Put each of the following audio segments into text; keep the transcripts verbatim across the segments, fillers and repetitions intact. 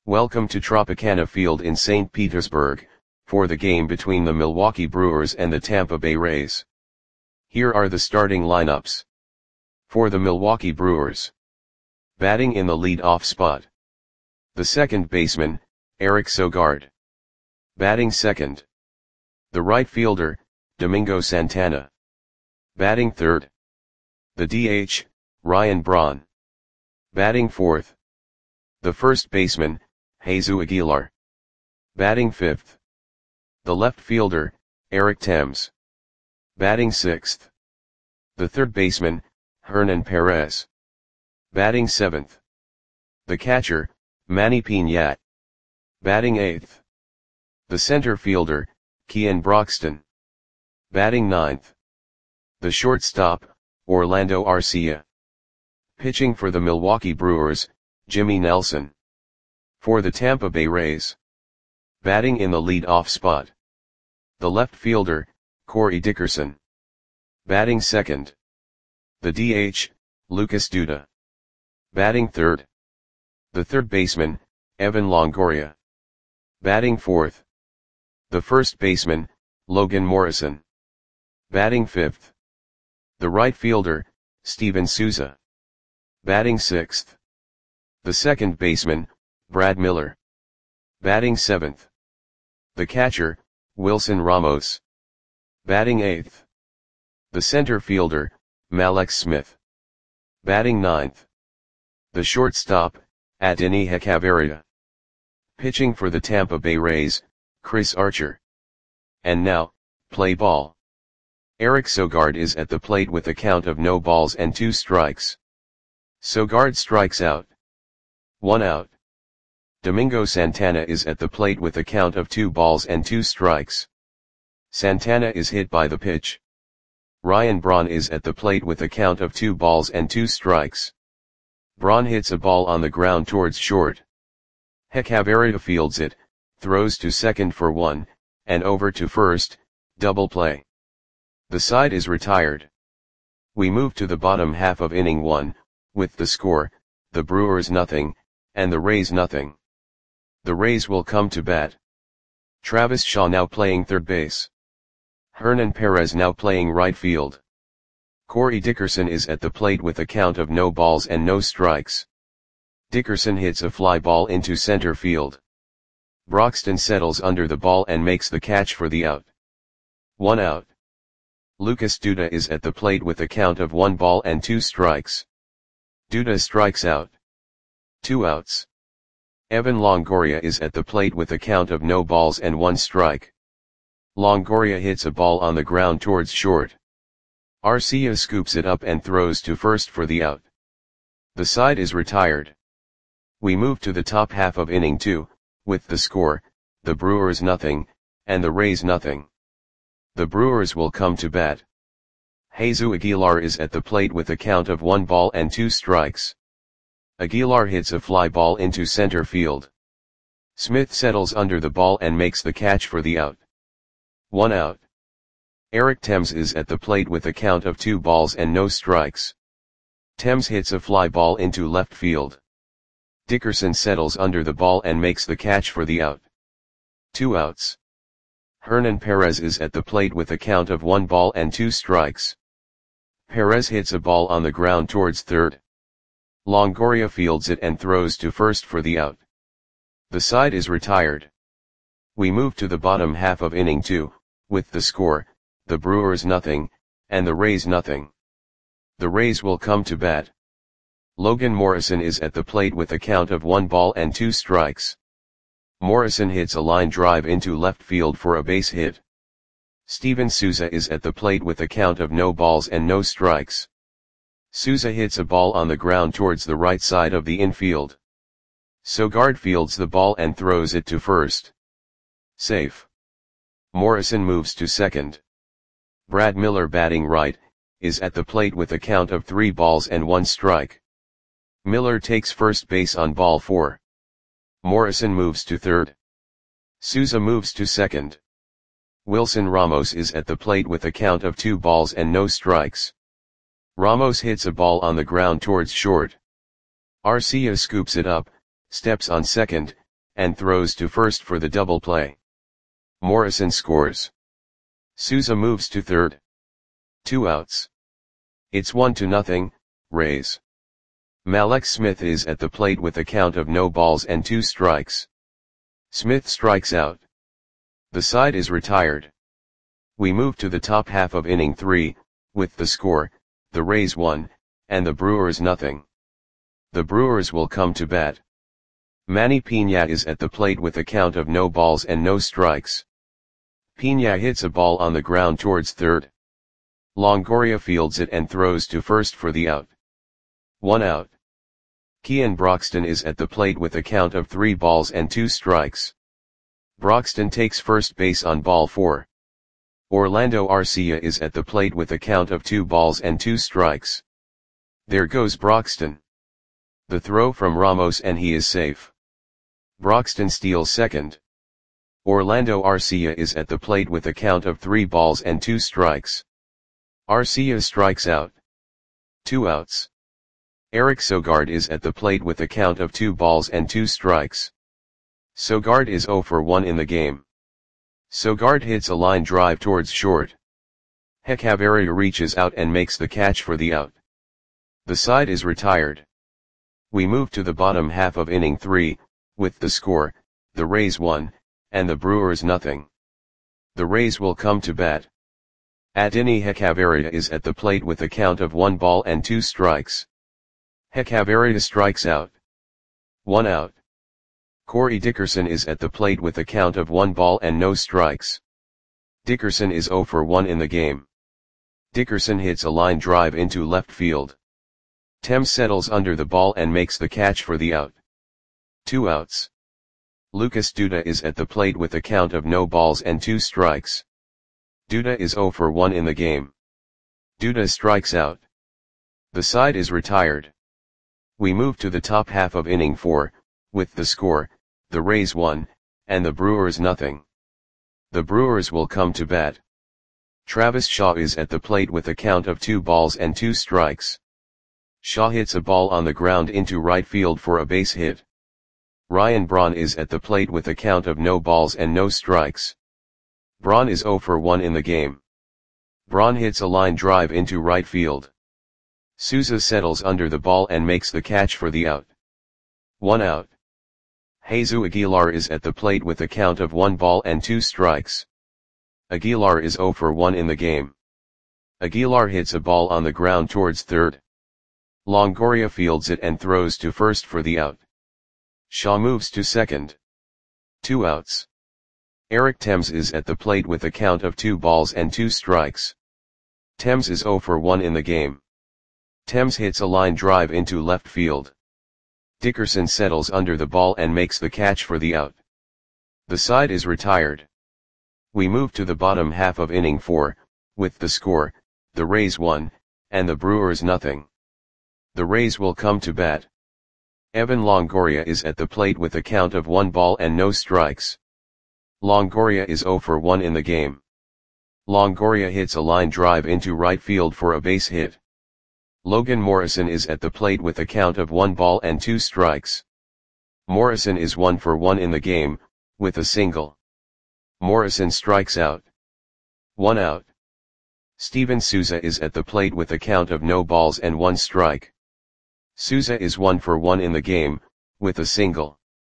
Welcome to Tropicana Field in Saint Petersburg, for the game between the Milwaukee Brewers and the Tampa Bay Rays. Here are the starting lineups. For the Milwaukee Brewers. Batting in the lead-off spot. The second baseman, Eric Sogard. Batting second. The right fielder, Domingo Santana. Batting third. The D H, Ryan Braun. Batting fourth. The first baseman, Jesus Aguilar. Batting fifth. The left fielder, Eric Thames. Batting sixth. The third baseman, Hernan Perez. Batting seventh. The catcher, Manny Piñat. Batting eighth. The center fielder, Kean Broxton. Batting ninth. The shortstop, Orlando Arcia. Pitching for the Milwaukee Brewers, Jimmy Nelson. For the Tampa Bay Rays. Batting in the lead-off spot. The left fielder, Corey Dickerson. Batting second. The D H, Lucas Duda. Batting third. The third baseman, Evan Longoria. Batting fourth. The first baseman, Logan Morrison. Batting fifth. The right fielder, Steven Souza. Batting sixth. The second baseman, Brad Miller. Batting seventh. The catcher, Wilson Ramos. Batting eighth. The center fielder, Mallex Smith. Batting ninth. The shortstop, Adeiny Hechavarria. Pitching for the Tampa Bay Rays, Chris Archer. And now, play ball. Eric Sogard is at the plate with a count of no balls and two strikes. Sogard strikes out. One out. Domingo Santana is at the plate with a count of two balls and two strikes. Santana is hit by the pitch. Ryan Braun is at the plate with a count of two balls and two strikes. Braun hits a ball on the ground towards short. Hechavarria fields it, throws to second for one, and over to first, double play. The side is retired. We move to the bottom half of inning one, with the score, the Brewers nothing, and the Rays nothing. The Rays will come to bat. Travis Shaw now playing third base. Hernan Perez now playing right field. Corey Dickerson is at the plate with a count of no balls and no strikes. Dickerson hits a fly ball into center field. Broxton settles under the ball and makes the catch for the out. One out. Lucas Duda is at the plate with a count of one ball and two strikes. Duda strikes out. Two outs. Evan Longoria is at the plate with a count of no balls and one strike. Longoria hits a ball on the ground towards short. Arcia scoops it up and throws to first for the out. The side is retired. We move to the top half of inning two, with the score, the Brewers nothing, and the Rays nothing. The Brewers will come to bat. Jesus Aguilar is at the plate with a count of one ball and two strikes. Aguilar hits a fly ball into center field. Smith settles under the ball and makes the catch for the out. One out. Eric Thames is at the plate with a count of two balls and no strikes. Thames hits a fly ball into left field. Dickerson settles under the ball and makes the catch for the out. Two outs. Hernan Perez is at the plate with a count of one ball and two strikes. Perez hits a ball on the ground towards third. Longoria fields it and throws to first for the out. The side is retired. We move to the bottom half of inning two, with the score, the Brewers nothing, and the Rays nothing. The Rays will come to bat. Logan Morrison is at the plate with a count of one ball and two strikes. Morrison hits a line drive into left field for a base hit. Steven Souza is at the plate with a count of no balls and no strikes. Souza hits a ball on the ground towards the right side of the infield. Sogard fields the ball and throws it to first. Safe. Morrison moves to second. Brad Miller batting right, is at the plate with a count of three balls and one strike. Miller takes first base on ball four. Morrison moves to third. Souza moves to second. Wilson Ramos is at the plate with a count of two balls and no strikes. Ramos hits a ball on the ground towards short. Arcia scoops it up, steps on second, and throws to first for the double play. Morrison scores. Souza moves to third. Two outs. It's one to nothing, Rays. Malek Smith is at the plate with a count of no balls and two strikes. Smith strikes out. The side is retired. We move to the top half of inning three, with the score, the Rays one, and the Brewers nothing. The Brewers will come to bat. Manny Piña is at the plate with a count of no balls and no strikes. Piña hits a ball on the ground towards third. Longoria fields it and throws to first for the out. One out. Kean Broxton is at the plate with a count of three balls and two strikes. Broxton takes first base on ball four. Orlando Arcia is at the plate with a count of two balls and two strikes. There goes Broxton. The throw from Ramos and he is safe. Broxton steals second. Orlando Arcia is at the plate with a count of three balls and two strikes. Arcia strikes out. Two outs. Eric Sogard is at the plate with a count of two balls and two strikes. Sogard is oh for one in the game. Sogard hits a line drive towards short. Hechavarria reaches out and makes the catch for the out. The side is retired. We move to the bottom half of inning three, with the score, the Rays one, and the Brewers nothing. The Rays will come to bat. Adeiny Hechavarria is at the plate with a count of one ball and two strikes. Hechavarria strikes out. One out. Corey Dickerson is at the plate with a count of one ball and no strikes. Dickerson is oh for one in the game. Dickerson hits a line drive into left field. Thames settles under the ball and makes the catch for the out. Two outs. Lucas Duda is at the plate with a count of no balls and two strikes. Duda is oh for one in the game. Duda strikes out. The side is retired. We move to the top half of inning four, with the score, the Rays one, and the Brewers nothing. The Brewers will come to bat. Travis Shaw is at the plate with a count of two balls and two strikes. Shaw hits a ball on the ground into right field for a base hit. Ryan Braun is at the plate with a count of no balls and no strikes. Braun is oh for one in the game. Braun hits a line drive into right field. Souza settles under the ball and makes the catch for the out. One out. Jesus Aguilar is at the plate with a count of one ball and two strikes. Aguilar is oh for one in the game. Aguilar hits a ball on the ground towards third. Longoria fields it and throws to first for the out. Shaw moves to second. Two outs. Eric Thames is at the plate with a count of two balls and two strikes. Thames is oh for one in the game. Thames hits a line drive into left field. Dickerson settles under the ball and makes the catch for the out. The side is retired. We move to the bottom half of inning four, with the score, the Rays one, and the Brewers nothing. The Rays will come to bat. Evan Longoria is at the plate with a count of one ball and no strikes. Longoria is oh for one in the game. Longoria hits a line drive into right field for a base hit. Logan Morrison is at the plate with a count of one ball and two strikes. Morrison is one for one in the game, with a single. Morrison strikes out. One out. Steven Souza is at the plate with a count of no balls and one strike. Souza is one for one in the game, with a single.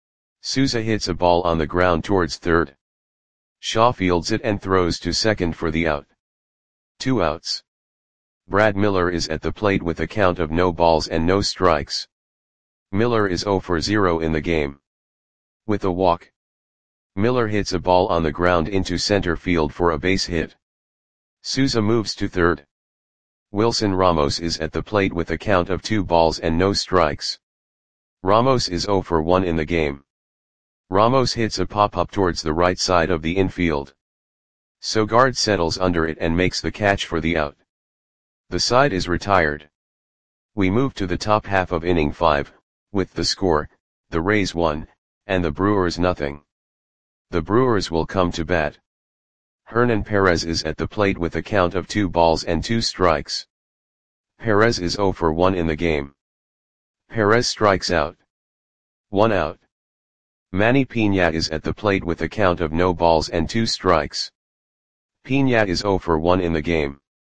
Souza hits a ball on the ground towards third. Shaw fields it and throws to second for the out. Two outs. Brad Miller is at the plate with a count of no balls and no strikes. Miller is oh for zero in the game. With a walk. Miller hits a ball on the ground into center field for a base hit. Souza moves to third. Wilson Ramos is at the plate with a count of two balls and no strikes. Ramos is oh for one in the game. Ramos hits a pop-up towards the right side of the infield. Sogard settles under it and makes the catch for the out. The side is retired. We move to the top half of inning five, with the score, the Rays one, and the Brewers nothing. The Brewers will come to bat. Hernan Perez is at the plate with a count of two balls and two strikes. Perez is oh for one in the game. Perez strikes out. One out. Manny Pina is at the plate with a count of no balls and two strikes. Pina is zero for one in the game.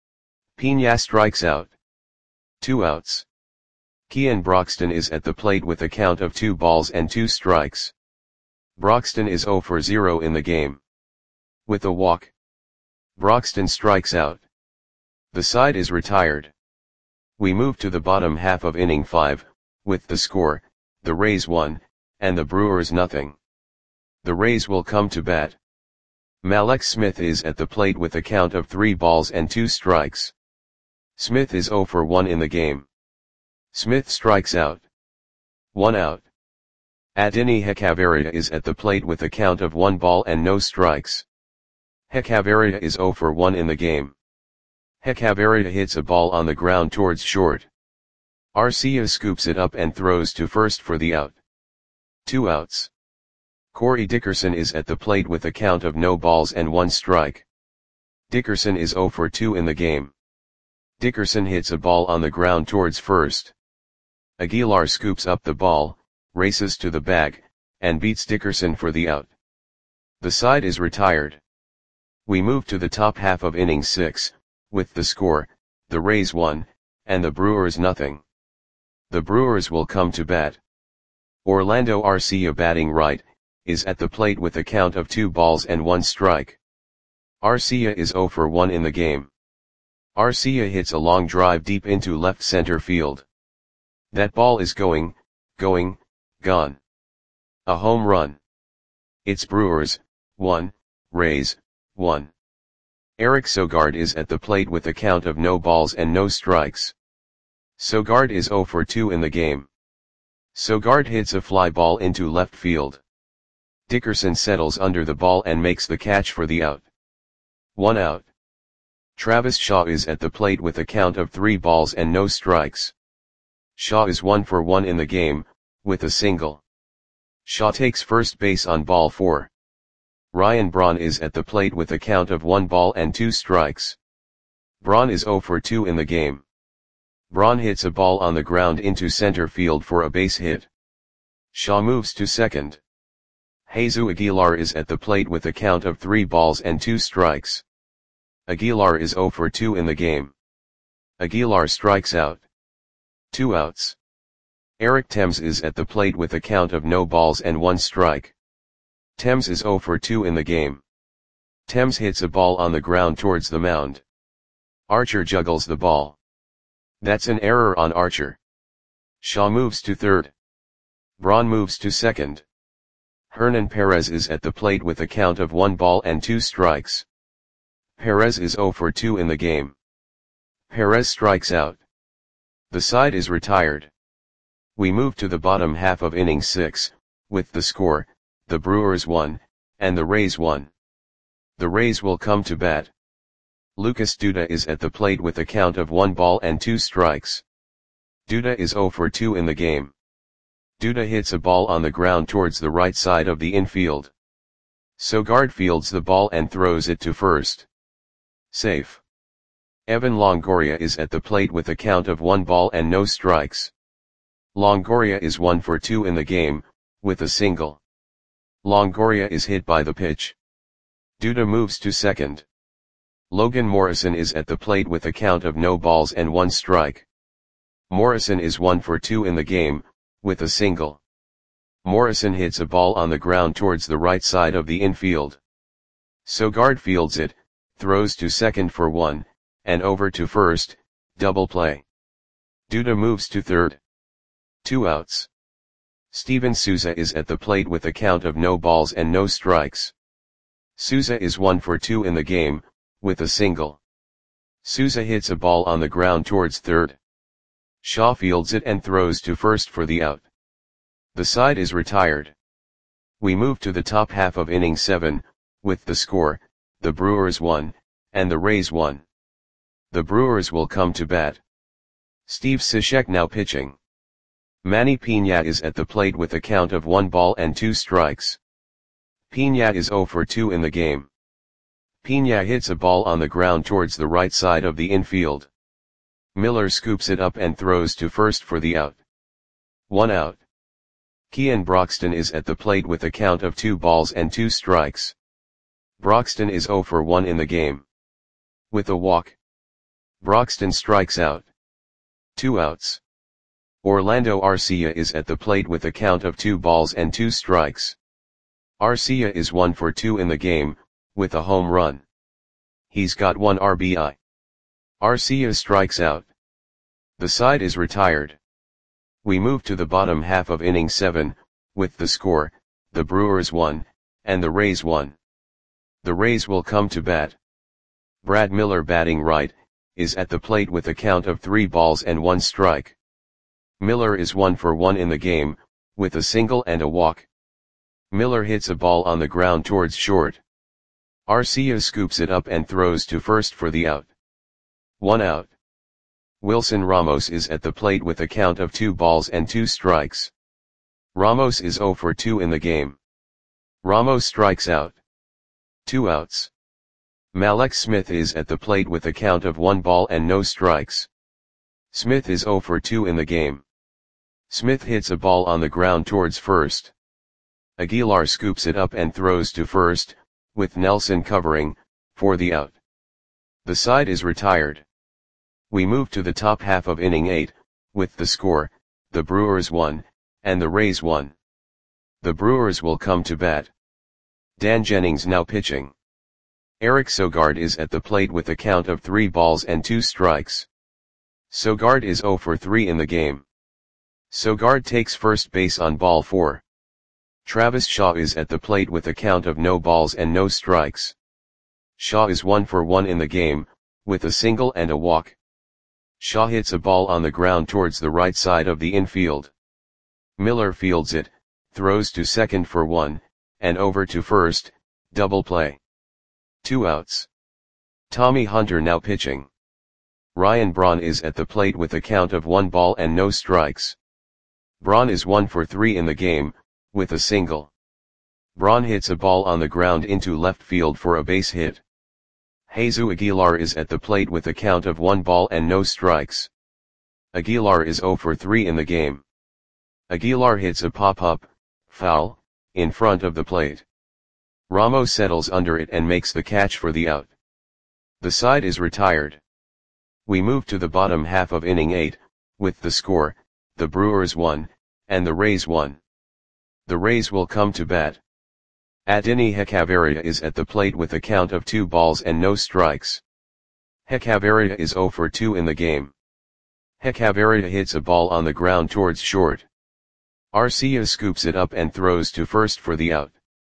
Pina strikes out. Two outs. Kian Broxton is at the plate with a count of two balls and two strikes. Broxton is zero for zero in the game. With a walk, Broxton strikes out. The side is retired. We move to the bottom half of inning five, with the score, the Rays one, and the Brewers nothing. The Rays will come to bat. Mallex Smith is at the plate with a count of three balls and two strikes. Smith is zero for one in the game. Smith strikes out. One out. Adini Hechavarria is at the plate with a count of one ball and no strikes. Hechavarria is zero for one in the game. Hechavarria hits a ball on the ground towards short. Arcia scoops it up and throws to first for the out. Two outs. Corey Dickerson is at the plate with a count of no balls and one strike. Dickerson is zero for two in the game. Dickerson hits a ball on the ground towards first. Aguilar scoops up the ball, races to the bag, and beats Dickerson for the out. The side is retired. We move to the top half of inning six, with the score, the Rays one, and the Brewers nothing. The Brewers will come to bat. Orlando Arcia, batting right, is at the plate with a count of two balls and one strike. Arcia is zero for one in the game. Arcia hits a long drive deep into left center field. That ball is going, going, gone. A home run. It's Brewers, one, Rays, one. Eric Sogard is at the plate with a count of no balls and no strikes. Sogard is zero for two in the game. Sogard hits a fly ball into left field. Dickerson settles under the ball and makes the catch for the out. One out. Travis Shaw is at the plate with a count of three balls and no strikes. Shaw is one for one in the game, with a single. Shaw takes first base on ball four. Ryan Braun is at the plate with a count of one ball and two strikes. Braun is zero for two in the game. Braun hits a ball on the ground into center field for a base hit. Shaw moves to second. Jesus Aguilar is at the plate with a count of three balls and two strikes. Aguilar is zero for two in the game. Aguilar strikes out. Two outs. Eric Thames is at the plate with a count of no balls and one strike. Thames is zero for two in the game. Thames hits a ball on the ground towards the mound. Archer juggles the ball. That's an error on Archer. Shaw moves to third. Braun moves to second. Hernan Perez is at the plate with a count of one ball and two strikes. Perez is zero for two in the game. Perez strikes out. The side is retired. We move to the bottom half of inning six, with the score, the Brewers one, and the Rays one. The Rays will come to bat. Lucas Duda is at the plate with a count of one ball and two strikes. Duda is zero for two in the game. Duda hits a ball on the ground towards the right side of the infield. Sogard fields the ball and throws it to first. Safe. Evan Longoria is at the plate with a count of one ball and no strikes. Longoria is one for two in the game, with a single. Longoria is hit by the pitch. Duda moves to second. Logan Morrison is at the plate with a count of no balls and one strike. Morrison is one for two in the game, with a single. Morrison hits a ball on the ground towards the right side of the infield. Sogard fields it, throws to second for one, and over to first, double play. Duda moves to third. Two outs. Steven Souza is at the plate with a count of no balls and no strikes. Souza is one for two in the game, with a single. Souza hits a ball on the ground towards third. Shaw fields it and throws to first for the out. The side is retired. We move to the top half of inning seven, with the score, the Brewers one, and the Rays one. The Brewers will come to bat. Steve Cishek now pitching. Manny Pina is at the plate with a count of one ball and two strikes. Pina is zero for two in the game. Pina hits a ball on the ground towards the right side of the infield. Miller scoops it up and throws to first for the out. One out. Kean Broxton is at the plate with a count of two balls and two strikes. Broxton is zero for one in the game. With a walk, Broxton strikes out. Two outs. Orlando Arcia is at the plate with a count of two balls and two strikes. Arcia is one for two in the game, with a home run. He's got one R B I. Arcia strikes out. The side is retired. We move to the bottom half of inning seven, with the score, the Brewers won, and the Rays won. The Rays will come to bat. Brad Miller, batting right, is at the plate with a count of three balls and one strike. Miller is one for one in the game, with a single and a walk. Miller hits a ball on the ground towards short. Arcia scoops it up and throws to first for the out. One out. Wilson Ramos is at the plate with a count of two balls and two strikes. Ramos is zero for two in the game. Ramos strikes out. Two outs. Mallex Smith is at the plate with a count of one ball and no strikes. Smith is zero for two in the game. Smith hits a ball on the ground towards first. Aguilar scoops it up and throws to first, with Nelson covering, for the out. The side is retired. We move to the top half of inning eight, with the score, the Brewers won, and the Rays won. The Brewers will come to bat. Dan Jennings now pitching. Eric Sogard is at the plate with a count of three balls and two strikes. Sogard is zero for three in the game. Sogard takes first base on ball four. Travis Shaw is at the plate with a count of no balls and no strikes. Shaw is one for one in the game, with a single and a walk. Shaw hits a ball on the ground towards the right side of the infield. Miller fields it, throws to second for one, and over to first, double play. Two outs. Tommy Hunter now pitching. Ryan Braun is at the plate with a count of one ball and no strikes. Braun is one for three in the game, with a single. Braun hits a ball on the ground into left field for a base hit. Jesus Aguilar is at the plate with a count of one ball and no strikes. Aguilar is zero for three in the game. Aguilar hits a pop-up, foul, in front of the plate. Ramos settles under it and makes the catch for the out. The side is retired. We move to the bottom half of inning eight, with the score, the Brewers won, and the Rays won. The Rays will come to bat. Adeiny Hechavarria is at the plate with a count of two balls and no strikes. Hechavarria is zero for two in the game. Hechavarria hits a ball on the ground towards short. Arcia scoops it up and throws to first for the out.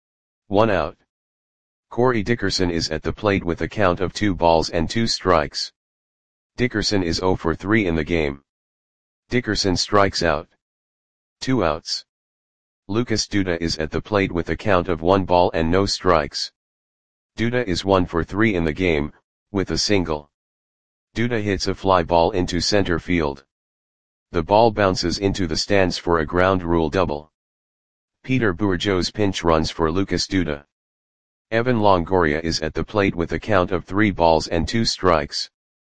One out. Corey Dickerson is at the plate with a count of two balls and two strikes. Dickerson is zero for three in the game. Dickerson strikes out. Two outs. Lucas Duda is at the plate with a count of one ball and no strikes. Duda is one for three in the game, with a single. Duda hits a fly ball into center field. The ball bounces into the stands for a ground rule double. Peter Bourgeau's pinch runs for Lucas Duda. Evan Longoria is at the plate with a count of three balls and two strikes.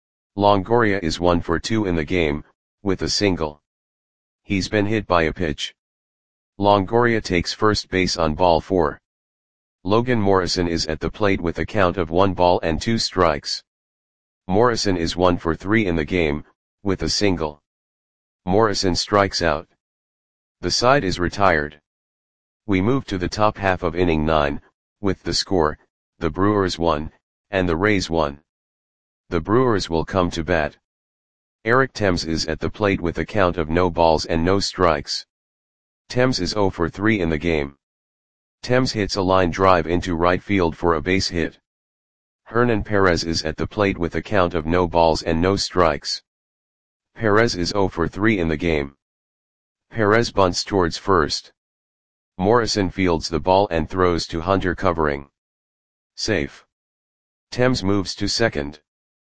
Longoria is one for two in the game, with a single. He's been hit by a pitch. Longoria takes first base on ball four. Logan Morrison is at the plate with a count of one ball and two strikes. Morrison is one for three in the game, with a single. Morrison strikes out. The side is retired. We move to the top half of inning nine, with the score, the Brewers won, and the Rays won. The Brewers will come to bat. Eric Thames is at the plate with a count of no balls and no strikes. Thames is zero for three in the game. Thames hits a line drive into right field for a base hit. Hernan Perez is at the plate with a count of no balls and no strikes. Perez is zero for three in the game. Perez bunts towards first. Morrison fields the ball and throws to Hunter covering. Safe. Thames moves to second.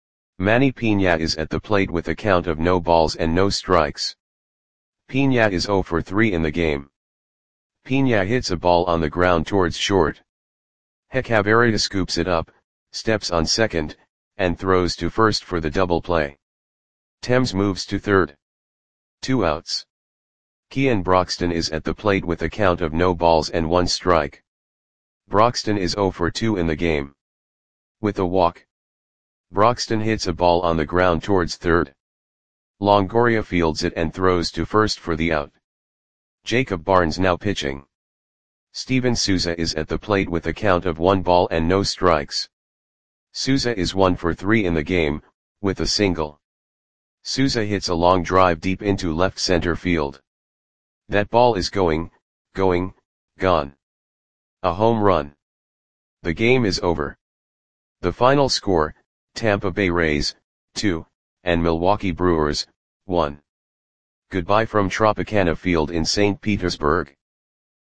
Manny Piña is at the plate with a count of no balls and no strikes. Piña is zero for three in the game. Piña hits a ball on the ground towards short. Hechavarria scoops it up, steps on second, and throws to first for the double play. Thames moves to third. Two outs. Kean Broxton is at the plate with a count of no balls and one strike. Broxton is zero for two in the game. With a walk, Broxton hits a ball on the ground towards third. Longoria fields it and throws to first for the out. Jacob Barnes now pitching. Steven Souza is at the plate with a count of one ball and no strikes. Souza is one for three in the game, with a single. Souza hits a long drive deep into left center field. That ball is going, going, gone. A home run. The game is over. The final score, Tampa Bay Rays, two, and Milwaukee Brewers, one. Goodbye from Tropicana Field in Saint Petersburg.